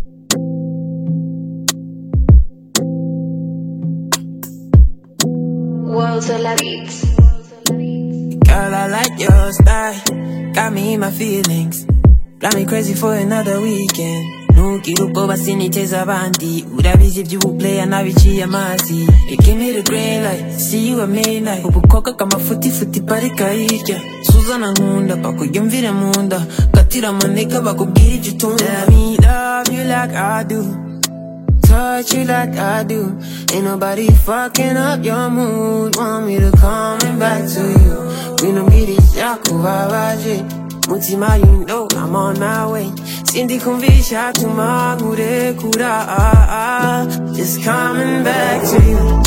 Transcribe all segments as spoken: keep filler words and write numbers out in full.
Walter La Beats. Girl, I like your style, got me in my feelings, got me crazy for another weekend. Ntukiri ubwoba siniteza abandi, urabizi ivy'ubuplaya nabiciye amazi. You give me the green light, see you at midnight. Ubukoka kamafuti futi parika hirya, Suzana nkunda bakuyumvire munda, katira amaneka bakubwira ivyo utunda. Let me love you like I do, touch you like I do. Ain't nobody fucking up your mood. Want me to coming back to you. We don't get it, yakubabaje. Mutima, you know I'm on my way. Sindi kumvisha tumangure kura. Just coming back to you.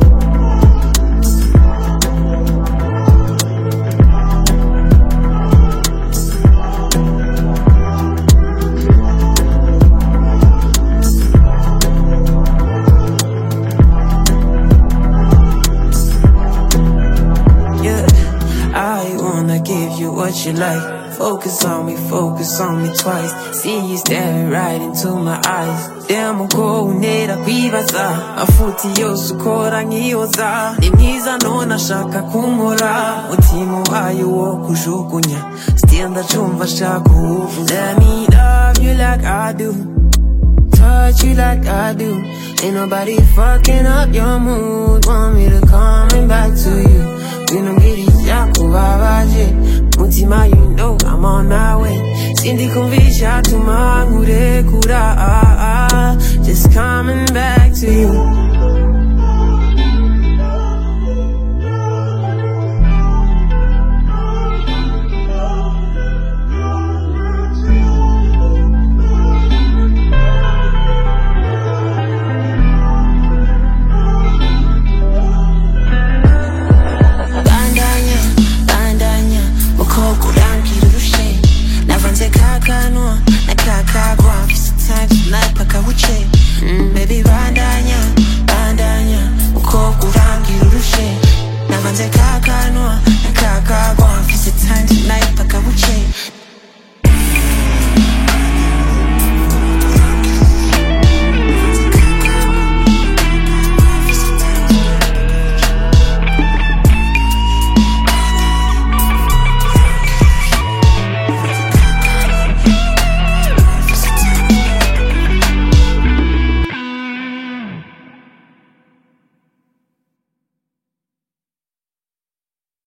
I wanna give you what you like. Focus on me, focus on me twice. See you staring right into my eyes. Damn, uko unera kwibaza, afuti yose ukora nkiyoza. Ni mwiza none ashaka kunkora, mutima uhaye wo kujugunya. Still ndacumva ashaka uwuvuza. Let me love you like I do, touch you like I do. Ain't nobody fucking up your mood. Want me to coming back to you. We don't get it, yakubabaje. Mutima, you know I'm on my way. Sindi kumvisha tumangure kura. Just coming back to you. Mm, baby bandanya, bandanya, ukoko urangira urushe. Navanze kakanwa, nakakagwa, mfise time tonight paka buce.